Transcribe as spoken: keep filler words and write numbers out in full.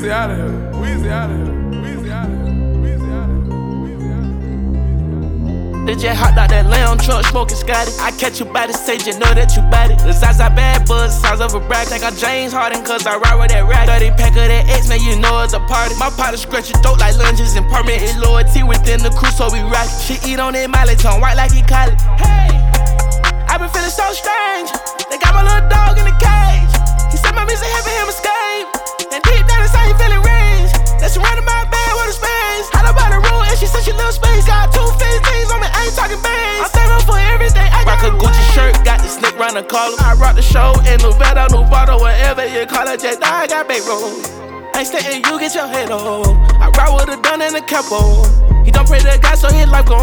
Weezy out of here. Weezy out of here. Weezy out of here. Weezy out of here. Weezy out of here. They just hopped out that lamb truck smoking Scotty. I catch you by the stage, you know that you body. The size I bad buzz, size of a brag. Think I'm James Harden, cause I ride with that rag. thirty pack of that X, man, you know it's a party. My partner scratch your throat like lunges and permanent loyalty within the crew, so we rock. She eat on that Miley, tongue white like he caught it. Hey, I been feeling so strange. They got my little dog in the cage. He said my music helping him escape. And deep down inside, he feeling rage. That's surrounded by a bed with a space. How about the room, and she said she little space. Got two fifteens on me, I ain't talking bangs. I'm thankful for everything. I rock a Gucci shirt, got the slick round the collar. I rock the show in Nevada, new bottle, whatever you call it. Just I got big room. Ain't staying, you get your head on. I ride with a gun and a capo. He don't pray to God, so his life gon'